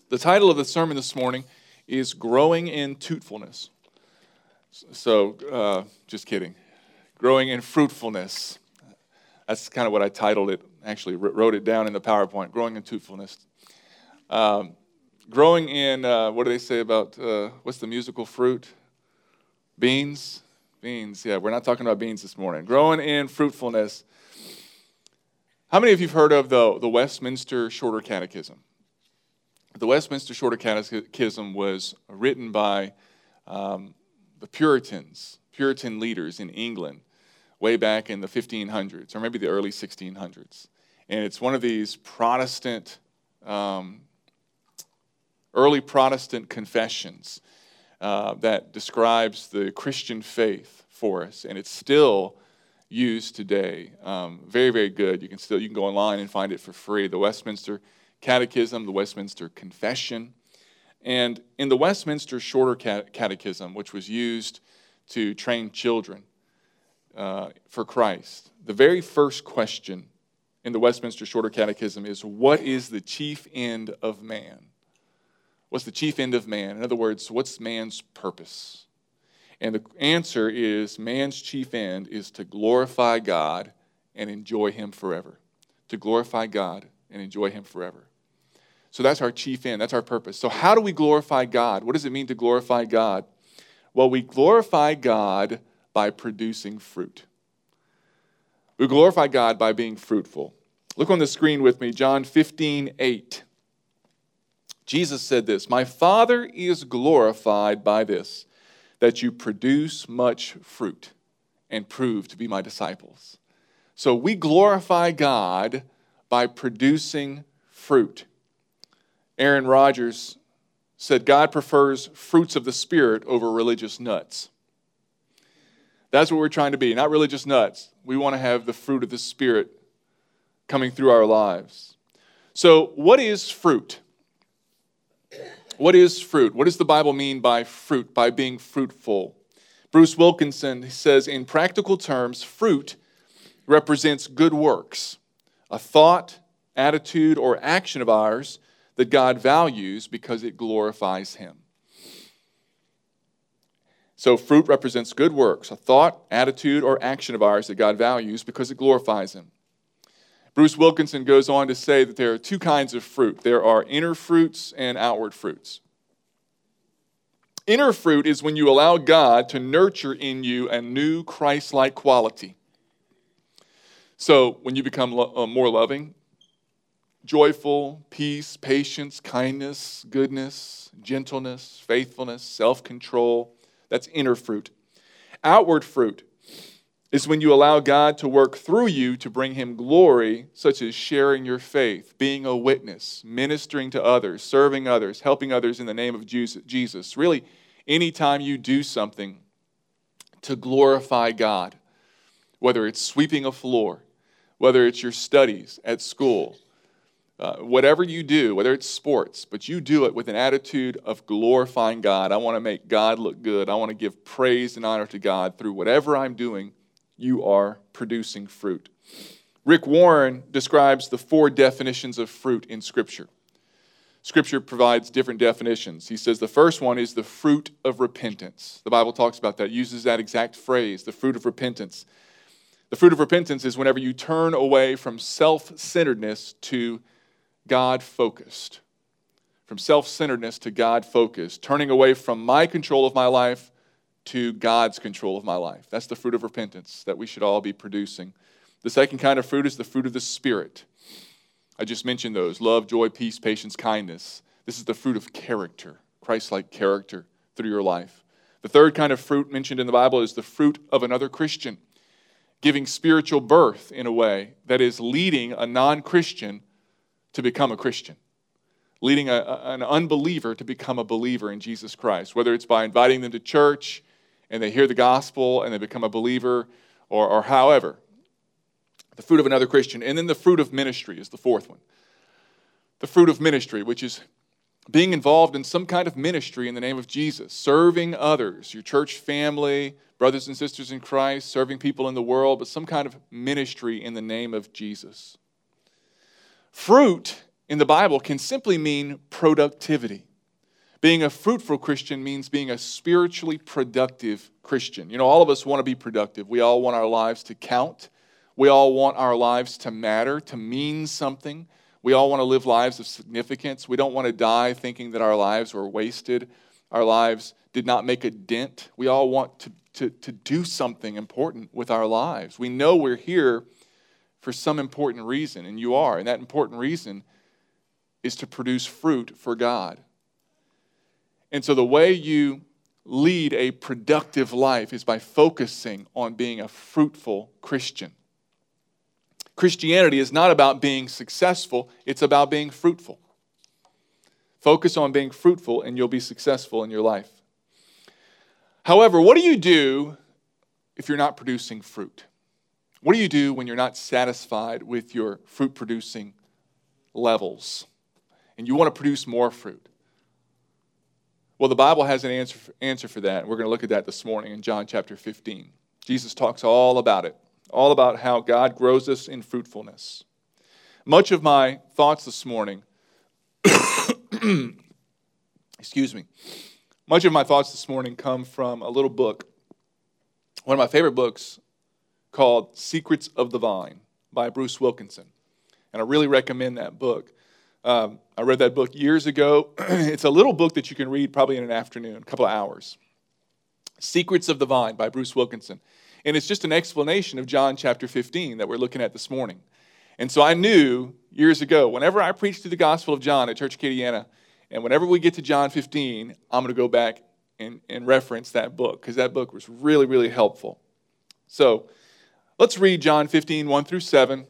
The title of the sermon this morning is Growing in Fruitfulness. So, just kidding. Growing in Fruitfulness. That's kind of what I titled it. Actually, wrote it down in the PowerPoint. Growing in Fruitfulness. Growing in, what do they say about, what's the musical fruit? Beans? Beans, yeah. We're not talking about beans this morning. Growing in Fruitfulness. How many of you have heard of the Westminster Shorter Catechism? The Westminster Shorter Catechism was written by the Puritan leaders in England way back in the 1500s, or maybe the early 1600s. And it's one of these early Protestant confessions that describes the Christian faith for us, and it's still used today. Very, very good. You can go online and find it for free. The Westminster Catechism, the Westminster Confession. And in the Westminster Shorter Catechism, which was used to train children for Christ, the very first question in the Westminster Shorter Catechism is, what is the chief end of man? What's the chief end of man? In other words, what's man's purpose? And the answer is, man's chief end is to glorify God and enjoy Him forever. To glorify God and enjoy Him forever. So that's our chief end. That's our purpose. So how do we glorify God? What does it mean to glorify God? Well, we glorify God by producing fruit. We glorify God by being fruitful. Look on the screen with me, John 15:8. Jesus said this, "My Father is glorified by this, that you produce much fruit and prove to be my disciples." So we glorify God by producing fruit. Aaron Rodgers said God prefers fruits of the Spirit over religious nuts. That's what we're trying to be, not religious nuts. We want to have the fruit of the Spirit coming through our lives. So what is fruit? What is fruit? What does the Bible mean by fruit, by being fruitful? Bruce Wilkinson says, in practical terms, fruit represents good works, a thought, attitude, or action of ours that God values because it glorifies Him. So fruit represents good works, a thought, attitude, or action of ours that God values because it glorifies Him. Bruce Wilkinson goes on to say that there are two kinds of fruit. There are inner fruits and outward fruits. Inner fruit is when you allow God to nurture in you a new Christ-like quality. So when you become more loving, joyful, peace, patience, kindness, goodness, gentleness, faithfulness, self-control, that's inner fruit. Outward fruit is when you allow God to work through you to bring Him glory, such as sharing your faith, being a witness, ministering to others, serving others, helping others in the name of Jesus. Really, anytime you do something to glorify God, whether it's sweeping a floor, whether it's your studies at school, whatever you do, whether it's sports, but you do it with an attitude of glorifying God. I want to make God look good. I want to give praise and honor to God through whatever I'm doing. You are producing fruit. Rick Warren describes the 4 definitions of fruit in Scripture. Scripture provides different definitions. He says the first one is the fruit of repentance. The Bible talks about that, uses that exact phrase, the fruit of repentance. The fruit of repentance is whenever you turn away from self-centeredness to God-focused. From self-centeredness to God-focused. Turning away from my control of my life to God's control of my life. That's the fruit of repentance that we should all be producing. The second kind of fruit is the fruit of the Spirit. I just mentioned those. Love, joy, peace, patience, kindness. This is the fruit of character, Christ-like character through your life. The third kind of fruit mentioned in the Bible is the fruit of another Christian. Giving spiritual birth in a way that is leading a non-Christian to become a Christian. Leading an unbeliever to become a believer in Jesus Christ. Whether it's by inviting them to church and they hear the gospel and they become a believer, or however. The fruit of another Christian. And then the fruit of ministry is the fourth one. The fruit of ministry, which is being involved in some kind of ministry in the name of Jesus. Serving others, your church family, brothers and sisters in Christ, serving people in the world, but some kind of ministry in the name of Jesus. Fruit in the Bible can simply mean productivity. Being a fruitful Christian means being a spiritually productive Christian. You know, all of us want to be productive. We all want our lives to count. We all want our lives to matter, to mean something. We all want to live lives of significance. We don't want to die thinking that our lives were wasted. Our lives did not make a dent. We all want to do something important with our lives. We know we're here for some important reason, and you are. And that important reason is to produce fruit for God. And so the way you lead a productive life is by focusing on being a fruitful Christian. Christianity is not about being successful, it's about being fruitful. Focus on being fruitful and you'll be successful in your life. However, what do you do if you're not producing fruit? What do you do when you're not satisfied with your fruit-producing levels and you want to produce more fruit? Well, the Bible has an answer for that. We're going to look at that this morning in John chapter 15. Jesus talks all about it, all about how God grows us in fruitfulness. Much of my thoughts this morning, much of my thoughts this morning come from a little book, one of my favorite books, called Secrets of the Vine by Bruce Wilkinson. And I really recommend that book. I read that book years ago. It's a little book that you can read probably in an afternoon, a couple of hours. Secrets of the Vine by Bruce Wilkinson. And it's just an explanation of John chapter 15 that we're looking at this morning. And so I knew years ago, whenever I preached through the Gospel of John at Church Acadiana, and whenever we get to John 15, I'm going to go back and reference that book, because that book was really, really helpful. So let's read John 15, 1 through 17,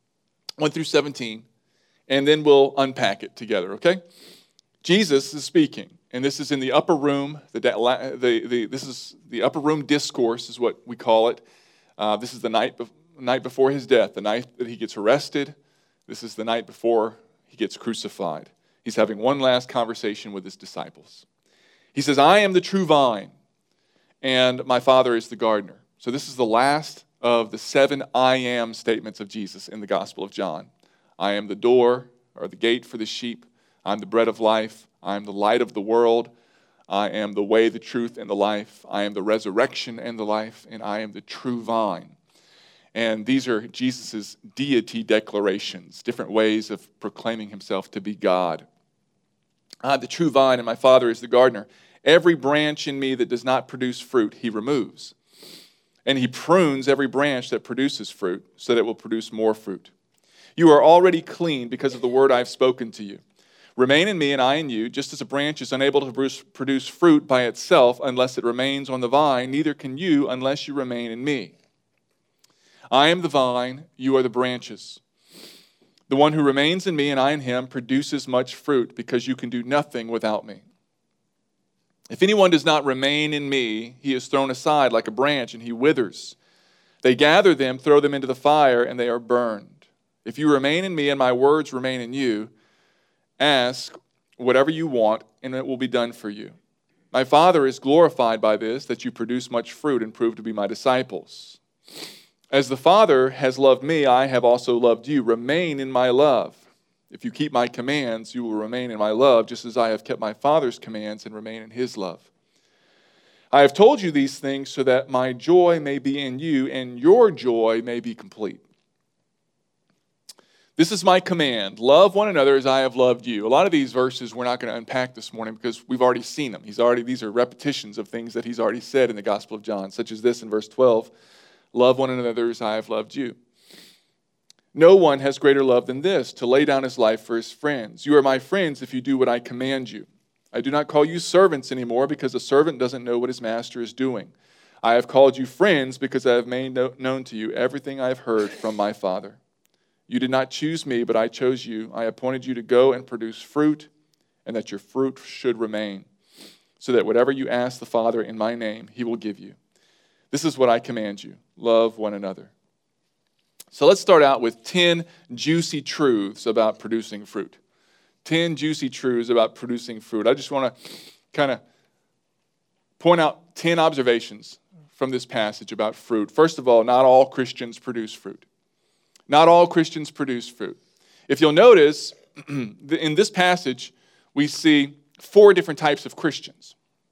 and then we'll unpack it together, okay? Jesus is speaking, and this is in the upper room. This is the upper room discourse is what we call it. This is the night before his death, the night that he gets arrested. This is the night before he gets crucified. He's having one last conversation with his disciples. He says, I am the true vine, and my Father is the gardener. So this is the last of the 7 I am statements of Jesus in the Gospel of John. I am the door, or the gate for the sheep. I'm the bread of life. I am the light of the world. I am the way, the truth, and the life. I am the resurrection and the life, and I am the true vine. And these are Jesus' deity declarations, different ways of proclaiming himself to be God. The true vine, and my Father is the gardener. Every branch in me that does not produce fruit, he removes. And he prunes every branch that produces fruit so that it will produce more fruit. You are already clean because of the word I have spoken to you. Remain in me and I in you, just as a branch is unable to produce fruit by itself unless it remains on the vine, neither can you unless you remain in me. I am the vine, you are the branches. The one who remains in me and I in him produces much fruit, because you can do nothing without me. If anyone does not remain in me, he is thrown aside like a branch and he withers. They gather them, throw them into the fire, and they are burned. If you remain in me and my words remain in you, ask whatever you want, and it will be done for you. My Father is glorified by this, that you produce much fruit and prove to be my disciples. As the Father has loved me, I have also loved you. Remain in my love. If you keep my commands, you will remain in my love, just as I have kept my Father's commands and remain in his love. I have told you these things so that my joy may be in you and your joy may be complete. This is my command. Love one another as I have loved you. A lot of these verses we're not going to unpack this morning because we've already seen them. These are repetitions of things that he's already said in the Gospel of John, such as this in verse 12. Love one another as I have loved you. No one has greater love than this, to lay down his life for his friends. You are my friends if you do what I command you. I do not call you servants anymore, because a servant doesn't know what his master is doing. I have called you friends because I have made known to you everything I have heard from my Father. You did not choose me, but I chose you. I appointed you to go and produce fruit, and that your fruit should remain, so that whatever you ask the Father in my name, he will give you. This is what I command you. Love one another. So let's start out with 10 juicy truths about producing fruit. 10 juicy truths about producing fruit. I just want to kind of point out 10 observations from this passage about fruit. First of all, not all Christians produce fruit. Not all Christians produce fruit. If you'll notice, In this passage, we see 4 different types of Christians.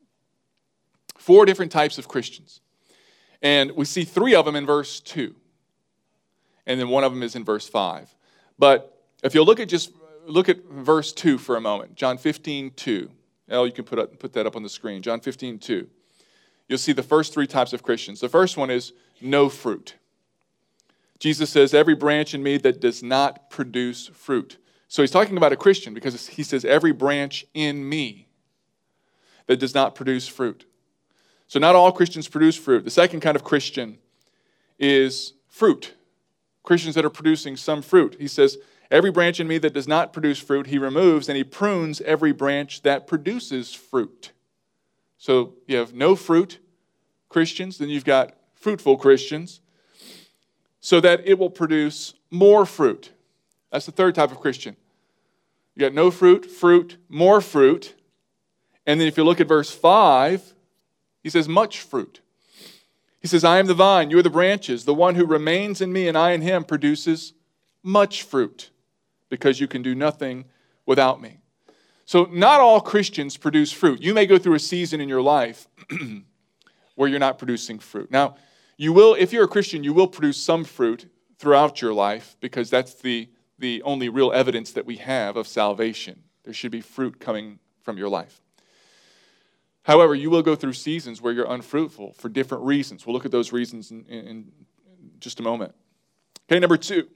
4 different types of Christians. And we see 3 of them in verse 2. And then 1 of them is in verse 5. But if you'll look at verse 2 for a moment. John 15:2. You can put that up on the screen. John 15:2. You'll see the first 3 types of Christians. The first one is no fruit. Jesus says, every branch in me that does not produce fruit. So he's talking about a Christian because he says, every branch in me that does not produce fruit. So not all Christians produce fruit. The second kind of Christian is fruit. Christians that are producing some fruit. He says, every branch in me that does not produce fruit, he removes and he prunes every branch that produces fruit. So you have no fruit Christians, then you've got fruitful Christians, so that it will produce more fruit. That's the third type of Christian. You got no fruit, fruit, more fruit. And then if you look at verse 5, he says much fruit. He says, I am the vine, you are the branches. The one who remains in me and I in him produces much fruit, because you can do nothing without me. So not all Christians produce fruit. You may go through a season in your life where you're not producing fruit. Now, you will, if you're a Christian, you will produce some fruit throughout your life, because that's the only real evidence that we have of salvation. There should be fruit coming from your life. However, you will go through seasons where you're unfruitful for different reasons. We'll look at those reasons in just a moment. Okay, number 2.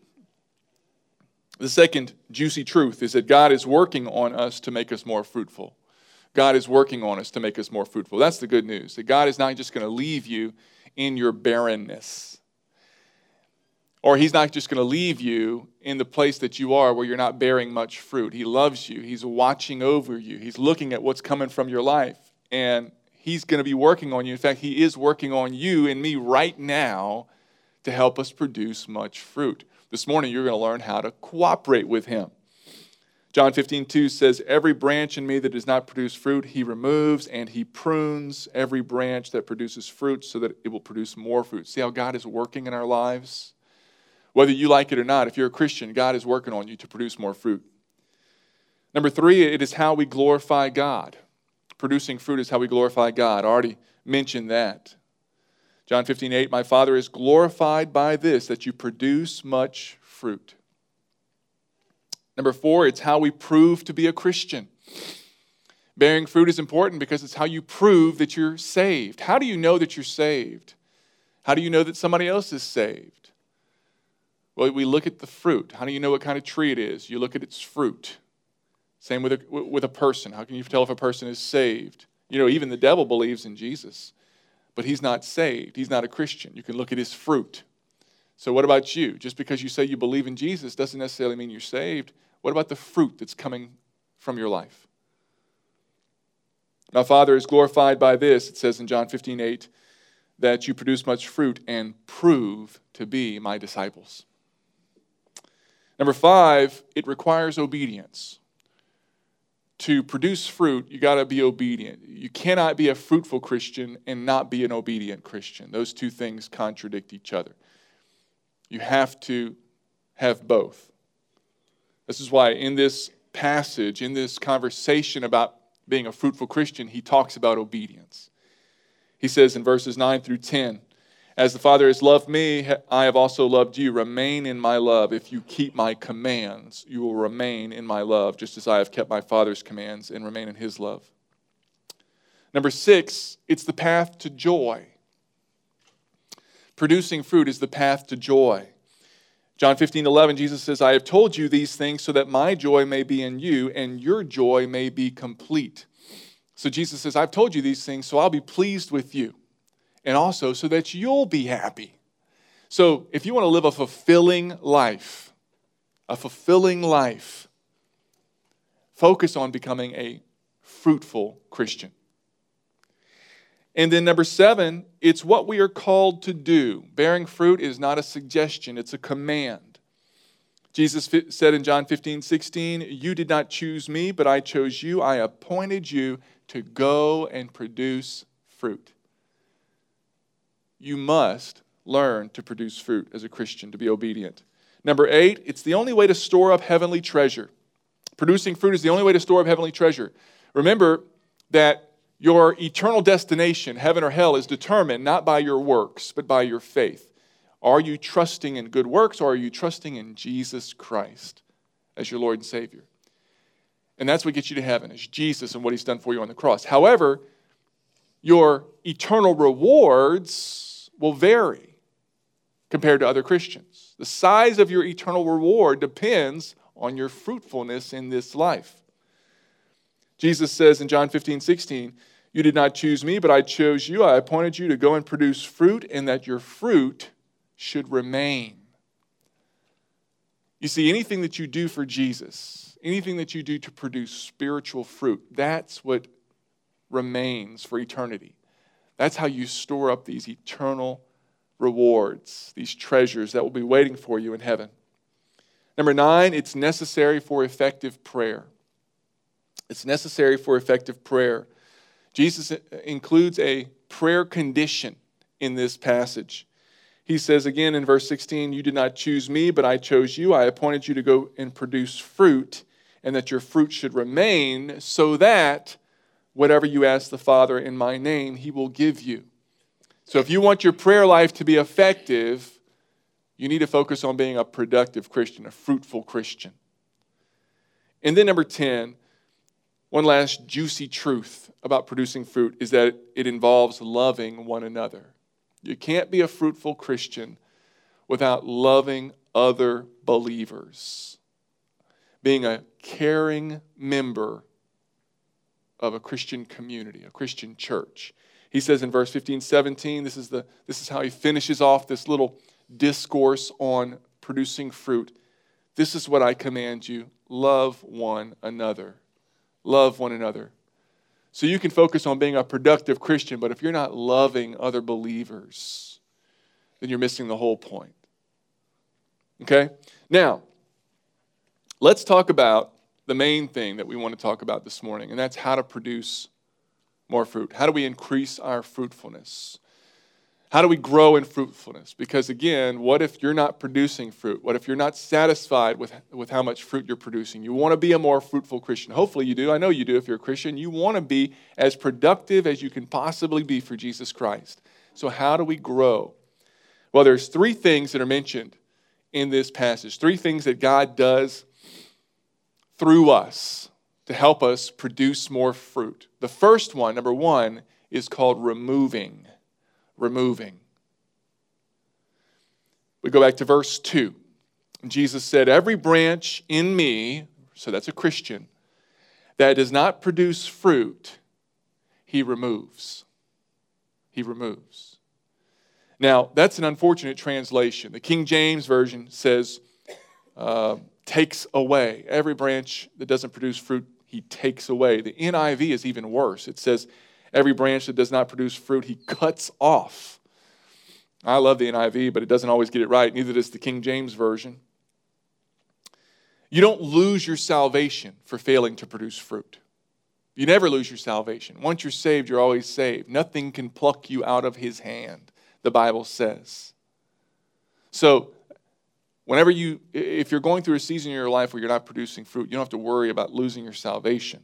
The second juicy truth is that God is working on us to make us more fruitful. God is working on us to make us more fruitful. That's the good news, that God is not just going to leave you in your barrenness. Or he's not just going to leave you in the place that you are where you're not bearing much fruit. He loves you. He's watching over you. He's looking at what's coming from your life. And he's going to be working on you. In fact, he is working on you and me right now to help us produce much fruit. This morning, you're going to learn how to cooperate with him. John 15:2 says, every branch in me that does not produce fruit, he removes, and he prunes every branch that produces fruit so that it will produce more fruit. See how God is working in our lives? Whether you like it or not, if you're a Christian, God is working on you to produce more fruit. Number 3, it is how we glorify God. Producing fruit is how we glorify God. I already mentioned that. John 15:8, my Father is glorified by this, that you produce much fruit. Number 4, it's how we prove to be a Christian. Bearing fruit is important because it's how you prove that you're saved. How do you know that you're saved? How do you know that somebody else is saved? Well, we look at the fruit. How do you know what kind of tree it is? You look at its fruit. Same with a person. How can you tell if a person is saved? You know, even the devil believes in Jesus, but he's not saved. He's not a Christian. You can look at his fruit. So what about you? Just because you say you believe in Jesus doesn't necessarily mean you're saved. What about the fruit that's coming from your life? My Father is glorified by this, it says in John 15:8, that you produce much fruit and prove to be my disciples. Number 5, it requires obedience. To produce fruit, you got to be obedient. You cannot be a fruitful Christian and not be an obedient Christian. Those two things contradict each other. You have to have both. This is why in this passage, in this conversation about being a fruitful Christian, he talks about obedience. He says in verses 9 through 10, as the Father has loved me, I have also loved you. Remain in my love. If you keep my commands, you will remain in my love, just as I have kept my Father's commands and remain in his love. Number 6, it's the path to joy. Producing fruit is the path to joy. John 15:11, Jesus says, I have told you these things so that my joy may be in you and your joy may be complete. So Jesus says, I've told you these things so I'll be pleased with you. And also so that you'll be happy. So if you want to live a fulfilling life, focus on becoming a fruitful Christian. And then number 7, it's what we are called to do. Bearing fruit is not a suggestion, it's a command. Jesus said in John 15:16, you did not choose me, but I chose you. I appointed you to go and produce fruit. You must learn to produce fruit as a Christian, to be obedient. Number 8, it's the only way to store up heavenly treasure. Producing fruit is the only way to store up heavenly treasure. Remember that your eternal destination, heaven or hell, is determined not by your works, but by your faith. Are you trusting in good works, or are you trusting in Jesus Christ as your Lord and Savior? And that's what gets you to heaven, is Jesus and what He's done for you on the cross. However, your eternal rewards will vary compared to other Christians. The size of your eternal reward depends on your fruitfulness in this life. Jesus says in John 15:16, "You did not choose me, but I chose you. I appointed you to go and produce fruit, and that your fruit should remain." You see, anything that you do for Jesus, anything that you do to produce spiritual fruit, that's what remains for eternity. That's how you store up these eternal rewards, these treasures that will be waiting for you in heaven. Number 9, it's necessary for effective prayer. It's necessary for effective prayer. Jesus includes a prayer condition in this passage. He says again in verse 16, "You did not choose me, but I chose you. I appointed you to go and produce fruit, and that your fruit should remain, so that whatever you ask the Father in my name, He will give you." So if you want your prayer life to be effective, you need to focus on being a productive Christian, a fruitful Christian. And then number 10, one last juicy truth about producing fruit is that it involves loving one another. You can't be a fruitful Christian without loving other believers, being a caring member of a Christian community, a Christian church. He says in verse 15-17, this is how he finishes off this little discourse on producing fruit. "This is what I command you, love one another." Love one another. So you can focus on being a productive Christian, but if you're not loving other believers, then you're missing the whole point. Okay? Now, let's talk about the main thing that we want to talk about this morning, and that's how to produce more fruit. How do we increase our fruitfulness? How do we grow in fruitfulness? Because again, what if you're not producing fruit? What if you're not satisfied with how much fruit you're producing? You want to be a more fruitful Christian. Hopefully you do. I know you do if you're a Christian. You want to be as productive as you can possibly be for Jesus Christ. So how do we grow? Well, there's 3 things that are mentioned in this passage. 3 things that God does through us to help us produce more fruit. The first one, number 1, is called removing. Removing. We go back to verse 2. Jesus said, "Every branch in me," so that's a Christian, "that does not produce fruit, He removes." He removes. Now, that's an unfortunate translation. The King James Version says, takes away. Every branch that doesn't produce fruit, He takes away. The NIV is even worse. It says, "Every branch that does not produce fruit, He cuts off." I love the NIV, but it doesn't always get it right. Neither does the King James Version. You don't lose your salvation for failing to produce fruit. You never lose your salvation. Once you're saved, you're always saved. Nothing can pluck you out of His hand, the Bible says. So, if you're going through a season in your life where you're not producing fruit, you don't have to worry about losing your salvation.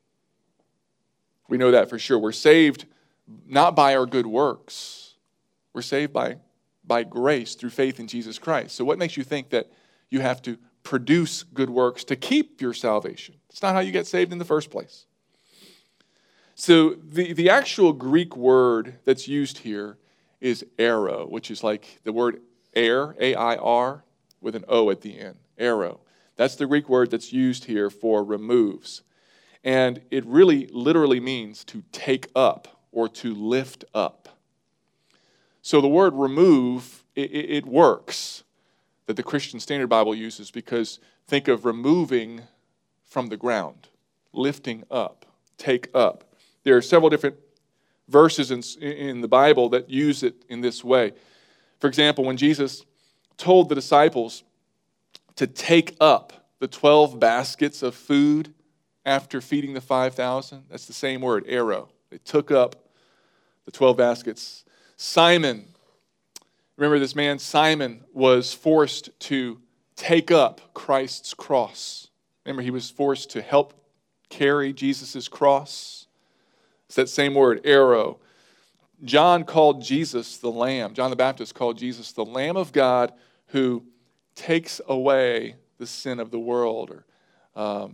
We know that for sure. We're saved not by our good works. We're saved by grace through faith in Jesus Christ. So what makes you think that you have to produce good works to keep your salvation? It's not how you get saved in the first place. So the actual Greek word that's used here is airo, which is like the word air, A-I-R, with an O at the end, airo. That's the Greek word that's used here for removes. And it really literally means to take up or to lift up. So the word remove, it works that the Christian Standard Bible uses, because think of removing from the ground, lifting up, take up. There are several different verses in the Bible that use it in this way. For example, when Jesus told the disciples to take up the 12 baskets of food after feeding the 5,000, that's the same word, airo. They took up the 12 baskets. Simon, remember this man Simon was forced to take up Christ's cross. Remember, he was forced to help carry Jesus' cross. It's that same word, arrow. John called Jesus the Lamb. John the Baptist called Jesus the Lamb of God who takes away the sin of the world, or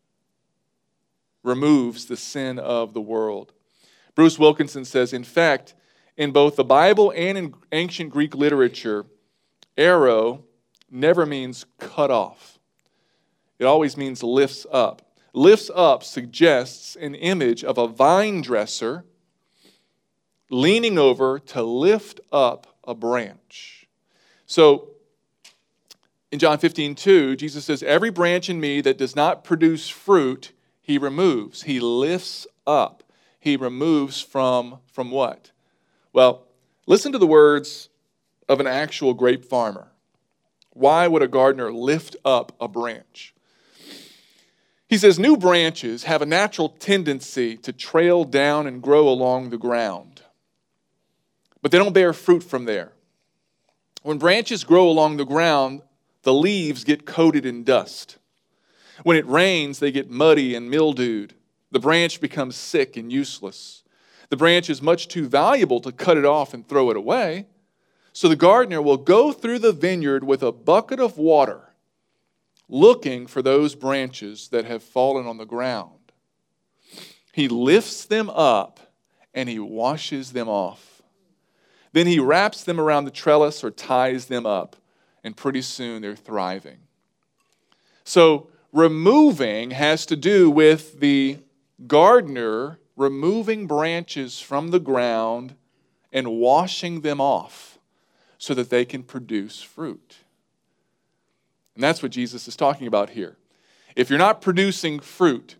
removes the sin of the world. Bruce Wilkinson says, in fact, in both the Bible and in ancient Greek literature, arrow never means cut off. It always means lifts up. Lifts up suggests an image of a vine dresser leaning over to lift up a branch. So, in John 15:2, Jesus says, every branch in me that does not produce fruit, he removes. He lifts up. He removes from what? Well, listen to the words of an actual grape farmer. Why would a gardener lift up a branch? He says, new branches have a natural tendency to trail down and grow along the ground, but they don't bear fruit from there. When branches grow along the ground, the leaves get coated in dust. When it rains, they get muddy and mildewed. The branch becomes sick and useless. The branch is much too valuable to cut it off and throw it away. So the gardener will go through the vineyard with a bucket of water, looking for those branches that have fallen on the ground. He lifts them up and he washes them off. Then he wraps them around the trellis or ties them up, and pretty soon they're thriving. So removing has to do with the gardener removing branches from the ground and washing them off so that they can produce fruit. And that's what Jesus is talking about here. If you're not producing fruit,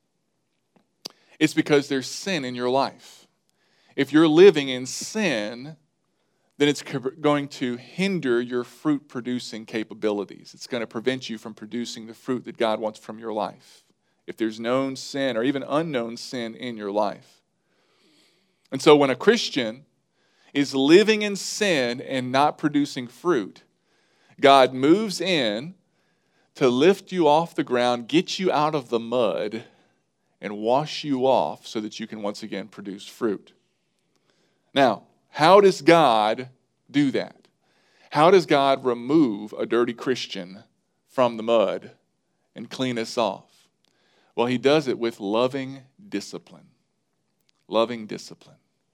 it's because there's sin in your life. If you're living in sin, then it's going to hinder your fruit-producing capabilities. It's going to prevent you from producing the fruit that God wants from your life, if there's known sin or even unknown sin in your life. And so when a Christian is living in sin and not producing fruit, God moves in to lift you off the ground, get you out of the mud, and wash you off so that you can once again produce fruit. Now, how does God do that? How does God remove a dirty Christian from the mud and clean us off? Well, he does it with loving discipline. Loving discipline.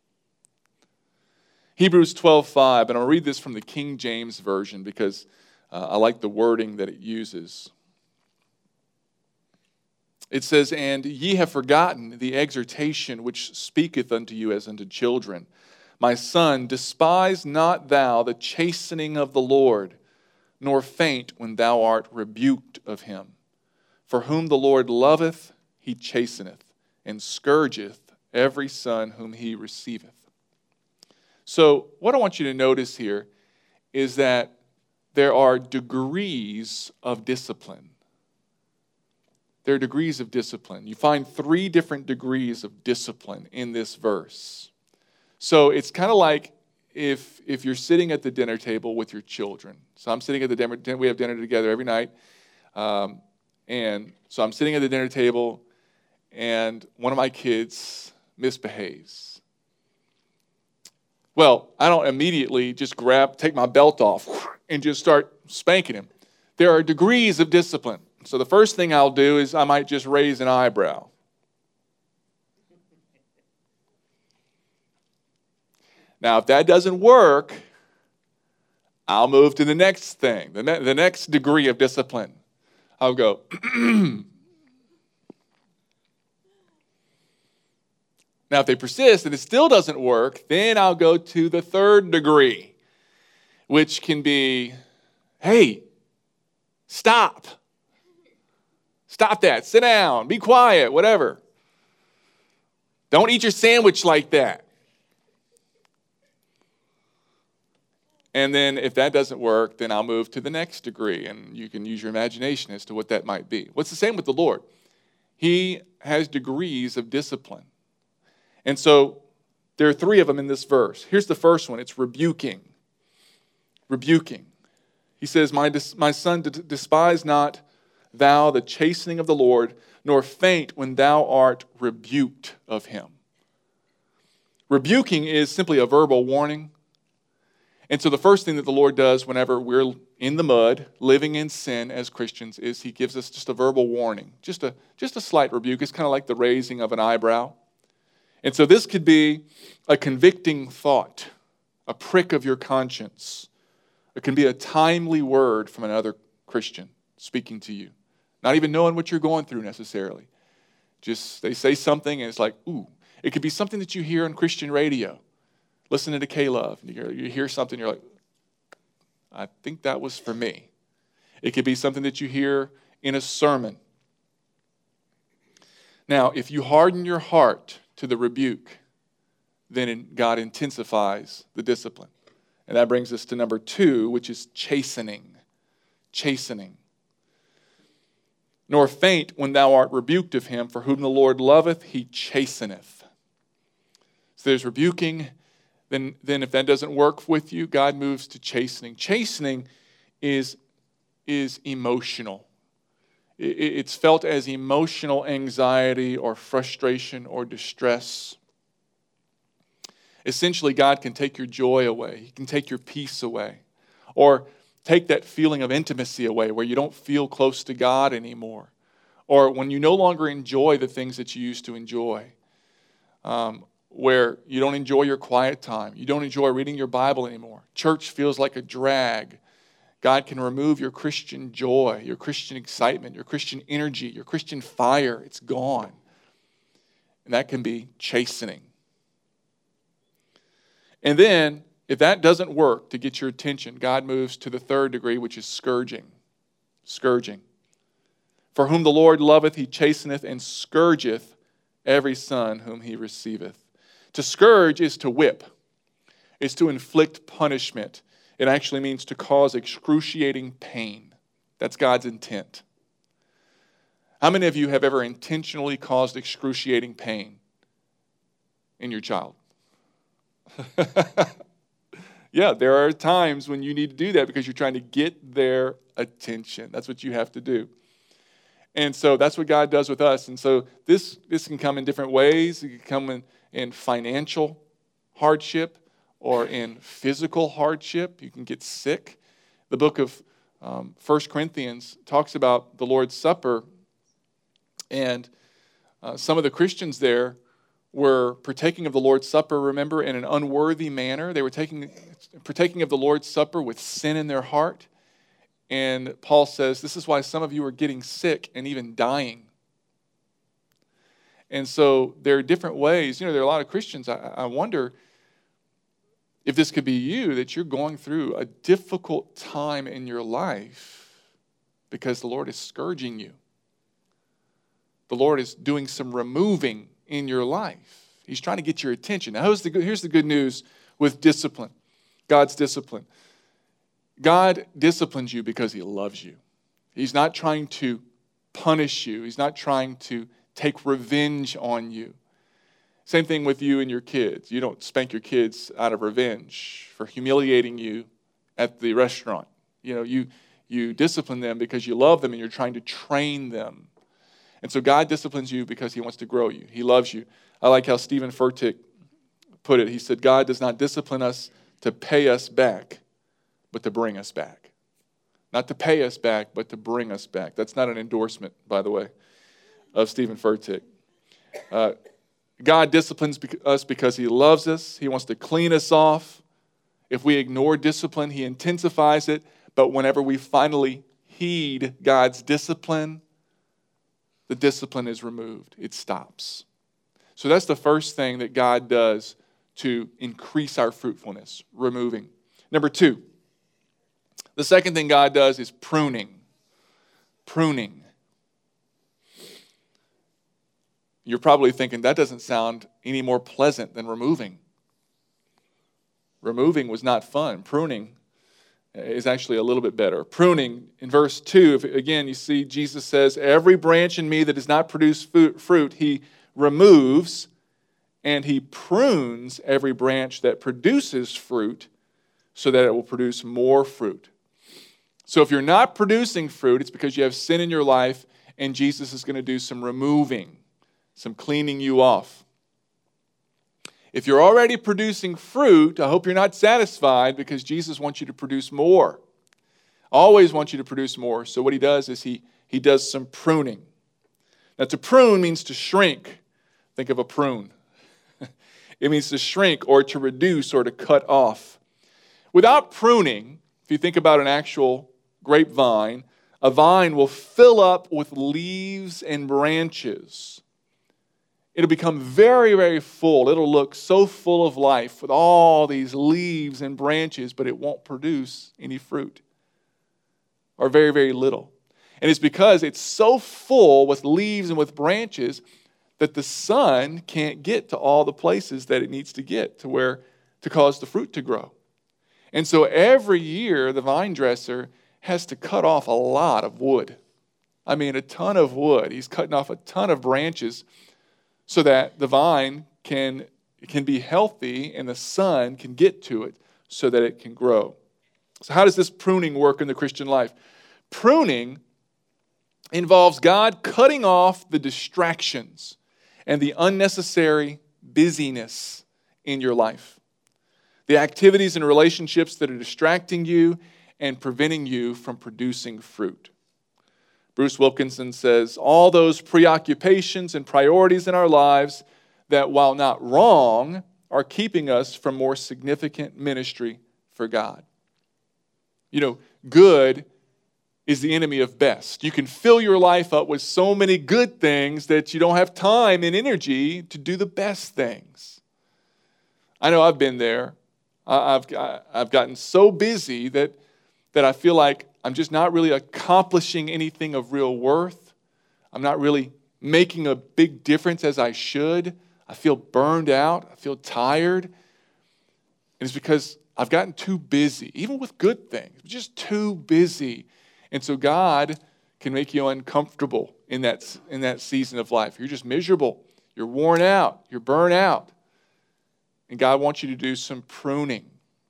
Hebrews 12:5, and I'll read this from the King James Version because I like the wording that it uses. It says, and ye have forgotten the exhortation which speaketh unto you as unto children. My son, despise not thou the chastening of the Lord, nor faint when thou art rebuked of him. For whom the Lord loveth, he chasteneth, and scourgeth every son whom he receiveth. So what I want you to notice here is that there are degrees of discipline. There are degrees of discipline. You find 3 different degrees of discipline in this verse. So it's kind of like if you're sitting at the dinner table with your children. So I'm sitting at the dinner, we have dinner together every night. And so I'm sitting at the dinner table and one of my kids misbehaves. Well, I don't immediately just take my belt off and just start spanking him. There are degrees of discipline. So the first thing I'll do is I might just raise an eyebrow. Now, if that doesn't work, I'll move to the next thing, the next degree of discipline. I'll go, Now, if they persist and it still doesn't work, then I'll go to the 3rd degree, which can be, hey, stop. Stop that. Sit down. Be quiet. Whatever. Don't eat your sandwich like that. And then if that doesn't work, then I'll move to the next degree, and you can use your imagination as to what that might be. What's the same with the Lord? He has degrees of discipline. And so there are 3 of them in this verse. Here's the first one. It's rebuking. Rebuking. He says, my son, despise not thou the chastening of the Lord, nor faint when thou art rebuked of him. Rebuking is simply a verbal warning. And so the first thing that the Lord does whenever we're in the mud, living in sin as Christians, is he gives us just a verbal warning, just a slight rebuke. It's kind of like the raising of an eyebrow. And so this could be a convicting thought, a prick of your conscience. It can be a timely word from another Christian speaking to you, not even knowing what you're going through necessarily. Just they say something and it's like, ooh. It could be something that you hear on Christian radio, listening to K-Love. You hear something, you're like, I think that was for me. It could be something that you hear in a sermon. Now, if you harden your heart to the rebuke, then God intensifies the discipline. And that brings us to number 2, which is chastening. Chastening. Nor faint when thou art rebuked of him, for whom the Lord loveth, he chasteneth. So there's rebuking. Then if that doesn't work with you, God moves to chastening. Chastening is emotional. It's felt as emotional anxiety or frustration or distress. Essentially, God can take your joy away. He can take your peace away. Or take that feeling of intimacy away where you don't feel close to God anymore. Or when you no longer enjoy the things that you used to enjoy. Where you don't enjoy your quiet time. You don't enjoy reading your Bible anymore. Church feels like a drag. God can remove your Christian joy, your Christian excitement, your Christian energy, your Christian fire. It's gone. And that can be chastening. And then, if that doesn't work to get your attention, God moves to the 3rd degree, which is scourging. Scourging. For whom the Lord loveth, he chasteneth, and scourgeth every son whom he receiveth. To scourge is to whip. It's to inflict punishment. It actually means to cause excruciating pain. That's God's intent. How many of you have ever intentionally caused excruciating pain in your child? Yeah, there are times when you need to do that because you're trying to get their attention. That's what you have to do. And so that's what God does with us. And so this can come in different ways. It can come in financial hardship or in physical hardship. You can get sick. The book of 1 Corinthians talks about the Lord's Supper. And some of the Christians there were partaking of the Lord's Supper, remember, in an unworthy manner. They were partaking of the Lord's Supper with sin in their heart. And Paul says, this is why some of you are getting sick and even dying. And so there are different ways. There are a lot of Christians. I wonder if this could be you, that you're going through a difficult time in your life because the Lord is scourging you. The Lord is doing some removing in your life. He's trying to get your attention. Now, here's the good news with discipline, God's discipline. God disciplines you because he loves you. He's not trying to punish you. He's not trying to take revenge on you. Same thing with you and your kids. You don't spank your kids out of revenge for humiliating you at the restaurant. You discipline them because you love them and you're trying to train them. And so God disciplines you because he wants to grow you. He loves you. I like how Stephen Furtick put it. He said, God does not discipline us to pay us back, but to bring us back. Not to pay us back, but to bring us back. That's not an endorsement, by the way, of Stephen Furtick. God disciplines us because he loves us. He wants to clean us off. If we ignore discipline, he intensifies it. But whenever we finally heed God's discipline, the discipline is removed. It stops. So that's the first thing that God does to increase our fruitfulness, removing. Number 2, the second thing God does is pruning. Pruning. You're probably thinking, that doesn't sound any more pleasant than removing. Removing was not fun. Pruning is actually a little bit better. Pruning, in verse 2, again, you see Jesus says, every branch in me that does not produce fruit, he removes, and he prunes every branch that produces fruit so that it will produce more fruit. So if you're not producing fruit, it's because you have sin in your life, and Jesus is going to do some removing, some cleaning you off. If you're already producing fruit, I hope you're not satisfied, because Jesus wants you to produce more. Always wants you to produce more. So what he does is he does some pruning. Now, to prune means to shrink. Think of a prune. It means to shrink or to reduce or to cut off. Without pruning, if you think about an actual grapevine, a vine will fill up with leaves and branches. It'll become very, very full. It'll look so full of life with all these leaves and branches, but it won't produce any fruit, or very, very little. And it's because it's so full with leaves and with branches that the sun can't get to all the places that it needs to get to cause the fruit to grow. And so every year, the vine dresser has to cut off a lot of wood. I mean, a ton of wood. He's cutting off a ton of branches so that the vine can be healthy and the sun can get to it so that it can grow. So how does this pruning work in the Christian life? Pruning involves God cutting off the distractions and the unnecessary busyness in your life. The activities and relationships that are distracting you and preventing you from producing fruit. Bruce Wilkinson says, all those preoccupations and priorities in our lives that, while not wrong, are keeping us from more significant ministry for God. You know, good is the enemy of best. You can fill your life up with so many good things that you don't have time and energy to do the best things. I know I've been there. I've gotten so busy that I feel like I'm just not really accomplishing anything of real worth. I'm not really making a big difference as I should. I feel burned out. I feel tired. And it's because I've gotten too busy, even with good things, just too busy. And so God can make you uncomfortable in that season of life. You're just miserable. You're worn out. You're burnt out. And God wants you to do some pruning.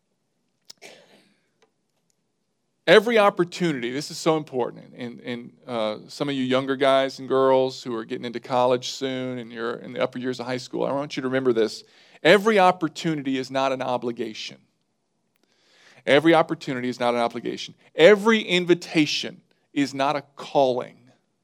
Every opportunity, this is so important, and some of you younger guys and girls who are getting into college soon and you're in the upper years of high school, I want you to remember this. Every opportunity is not an obligation. Every opportunity is not an obligation. Every invitation is not a calling.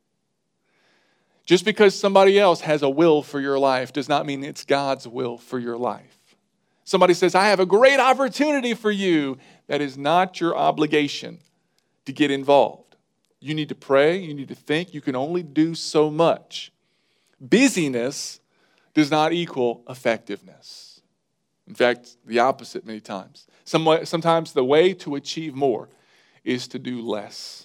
Just because somebody else has a will for your life does not mean it's God's will for your life. Somebody says, I have a great opportunity for you. That is not your obligation to get involved. You need to pray. You need to think. You can only do so much. Busyness does not equal effectiveness. In fact, the opposite many times. Sometimes the way to achieve more is to do less.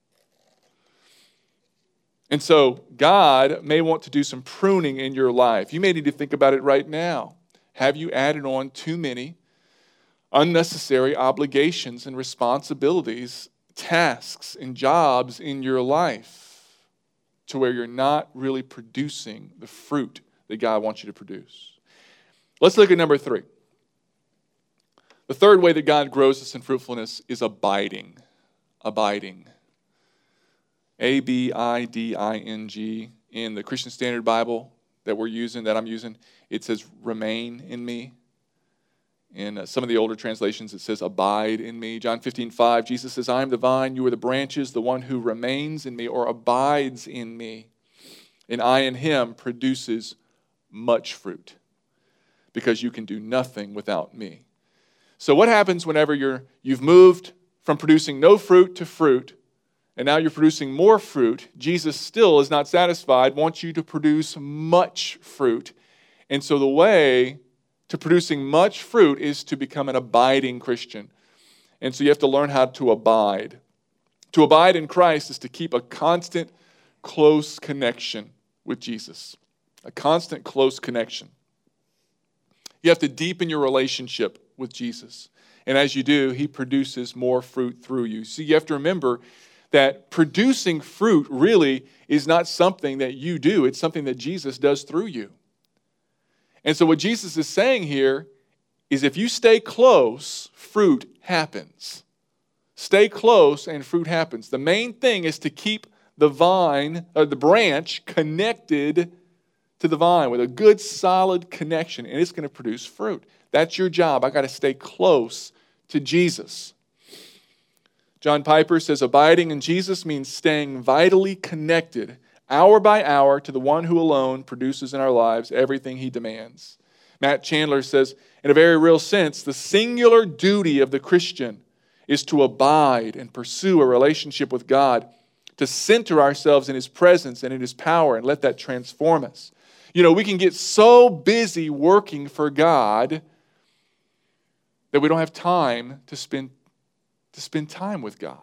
And so God may want to do some pruning in your life. You may need to think about it right now. Have you added on too many unnecessary obligations and responsibilities, tasks and jobs in your life to where you're not really producing the fruit that God wants you to produce? Let's look at number 3. The third way that God grows us in fruitfulness is abiding. Abiding. A-B-I-D-I-N-G. In the Christian Standard Bible that I'm using, it says remain in me. In some of the older translations, it says abide in me. John 15:5, Jesus says, I am the vine, you are the branches, the one who remains in me or abides in me. And I in him produces much fruit because you can do nothing without me. So what happens whenever you've moved from producing no fruit to fruit, and now you're producing more fruit? Jesus still is not satisfied, wants you to produce much fruit. And so the way to producing much fruit is to become an abiding Christian. And so you have to learn how to abide. To abide in Christ is to keep a constant, close connection with Jesus. A constant, close connection. You have to deepen your relationship with Jesus. And as you do, he produces more fruit through you. So you have to remember that producing fruit really is not something that you do. It's something that Jesus does through you. And so what Jesus is saying here is if you stay close, fruit happens. Stay close and fruit happens. The main thing is to keep the vine, or the branch, connected to the vine with a good solid connection, and it's going to produce fruit. That's your job. I got to stay close to Jesus. John Piper says, abiding in Jesus means staying vitally connected, hour by hour, to the one who alone produces in our lives everything he demands. Matt Chandler says, in a very real sense, the singular duty of the Christian is to abide and pursue a relationship with God, to center ourselves in his presence and in his power and let that transform us. You know, we can get so busy working for God that we don't have time to spend time with God.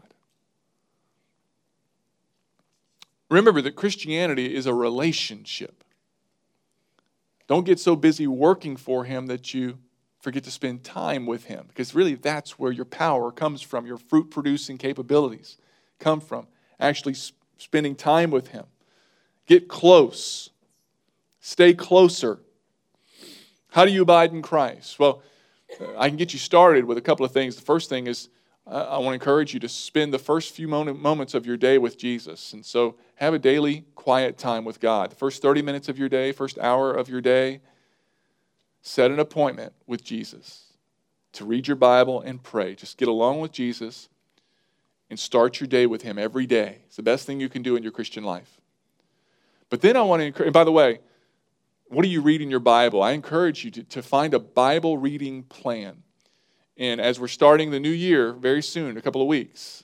Remember that Christianity is a relationship. Don't get so busy working for him that you forget to spend time with him, because really that's where your power comes from. Your fruit-producing capabilities come from actually spending time with him. Get close. Stay closer. How do you abide in Christ? Well, I can get you started with a couple of things. The first thing is I want to encourage you to spend the first few moments of your day with Jesus. And so have a daily quiet time with God. The first 30 minutes of your day, first hour of your day, set an appointment with Jesus to read your Bible and pray. Just get along with Jesus and start your day with him every day. It's the best thing you can do in your Christian life. But then I want to encourage, and by the way, what do you read in your Bible? I encourage you to find a Bible reading plan. And as we're starting the new year very soon, a couple of weeks,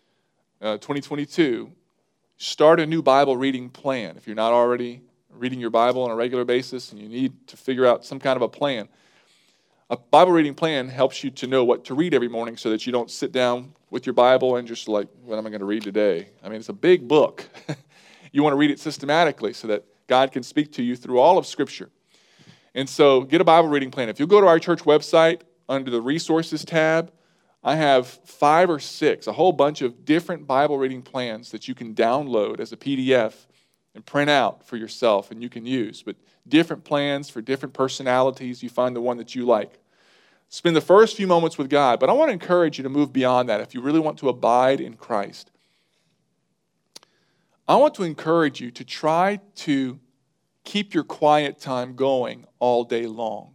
2022, start a new Bible reading plan. If you're not already reading your Bible on a regular basis and you need to figure out some kind of a plan, a Bible reading plan helps you to know what to read every morning so that you don't sit down with your Bible and just like, what am I going to read today? I mean, it's a big book. You want to read it systematically so that God can speak to you through all of Scripture. And so get a Bible reading plan. If you go to our church website, under the resources tab, I have 5 or 6, a whole bunch of different Bible reading plans that you can download as a PDF and print out for yourself and you can use. But different plans for different personalities, you find the one that you like. Spend the first few moments with God, but I want to encourage you to move beyond that if you really want to abide in Christ. I want to encourage you to try to keep your quiet time going all day long.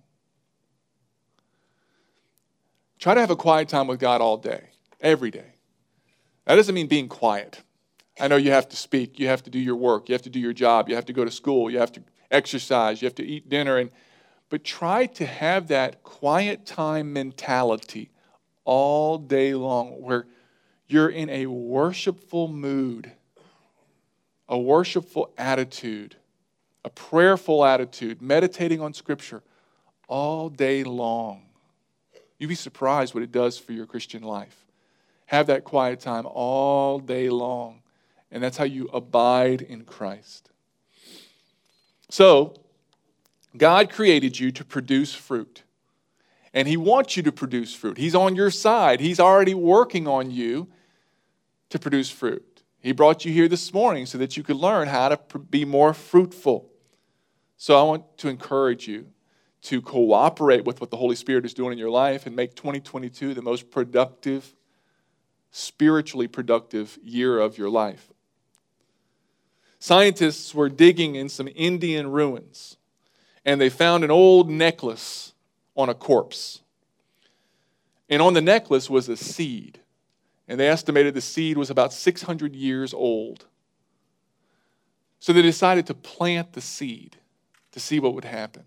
Try to have a quiet time with God all day, every day. That doesn't mean being quiet. I know you have to speak, you have to do your work, you have to do your job, you have to go to school, you have to exercise, you have to eat dinner, but try to have that quiet time mentality all day long where you're in a worshipful mood, a worshipful attitude, a prayerful attitude, meditating on Scripture all day long. You'd be surprised what it does for your Christian life. Have that quiet time all day long. And that's how you abide in Christ. So, God created you to produce fruit. And He wants you to produce fruit. He's on your side. He's already working on you to produce fruit. He brought you here this morning so that you could learn how to be more fruitful. So I want to encourage you to cooperate with what the Holy Spirit is doing in your life and make 2022 the most productive, spiritually productive year of your life. Scientists were digging in some Indian ruins, and they found an old necklace on a corpse. And on the necklace was a seed, and they estimated the seed was about 600 years old. So they decided to plant the seed to see what would happen.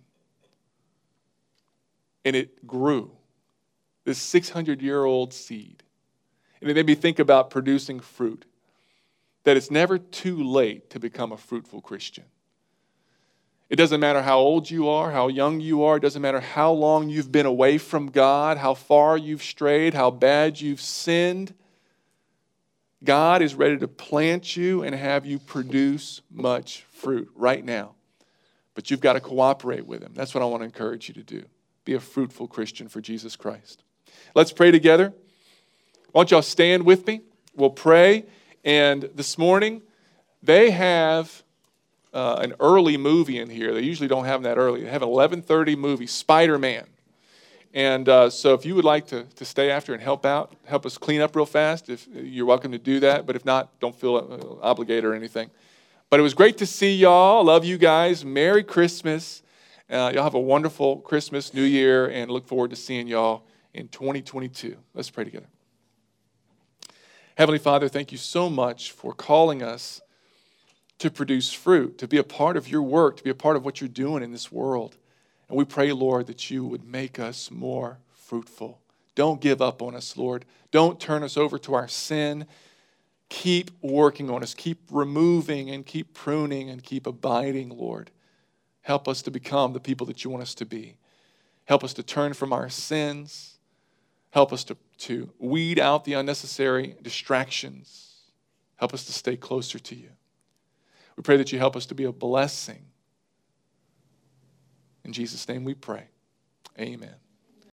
And it grew, this 600-year-old seed. And it made me think about producing fruit, that it's never too late to become a fruitful Christian. It doesn't matter how old you are, how young you are. It doesn't matter how long you've been away from God, how far you've strayed, how bad you've sinned. God is ready to plant you and have you produce much fruit right now. But you've got to cooperate with Him. That's what I want to encourage you to do. Be a fruitful Christian for Jesus Christ. Let's pray together. Why don't y'all stand with me? We'll pray. And this morning, they have an early movie in here. They usually don't have them that early. They have an 11:30 movie, Spider-Man. And so if you would like to stay after and help out, help us clean up real fast, if you're welcome to do that. But if not, don't feel obligated or anything. But it was great to see y'all. Love you guys. Merry Christmas. Y'all have a wonderful Christmas, New Year, and look forward to seeing y'all in 2022. Let's pray together. Heavenly Father, thank you so much for calling us to produce fruit, to be a part of your work, to be a part of what you're doing in this world. And we pray, Lord, that you would make us more fruitful. Don't give up on us, Lord. Don't turn us over to our sin. Keep working on us. Keep removing and keep pruning and keep abiding, Lord. Help us to become the people that you want us to be. Help us to turn from our sins. Help us to weed out the unnecessary distractions. Help us to stay closer to you. We pray that you help us to be a blessing. In Jesus' name we pray. Amen.